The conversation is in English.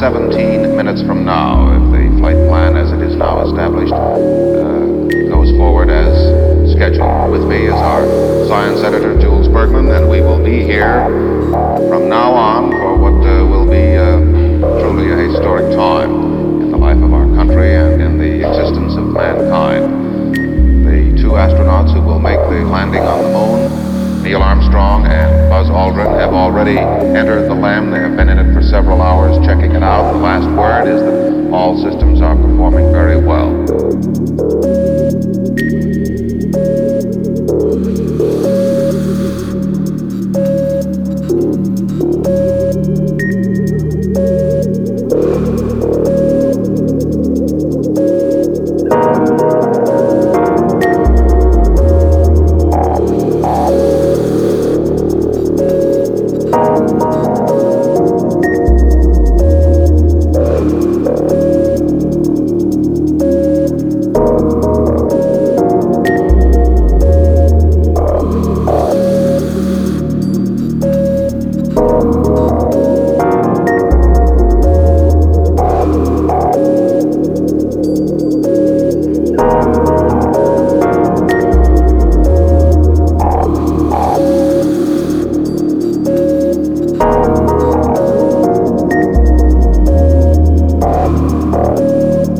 17 minutes from now, if the flight plan as it is now established goes forward as scheduled. With me is our science editor, Jules Bergman, and we will be here from now on for what will be truly a historic time in the life of our country and in the existence of mankind. The two astronauts who will make the landing on the moon, Neil Armstrong and Buzz Aldrin, have already entered the LEM. They have been in it for several hours checking it out. The last word is that all systems are performing very well.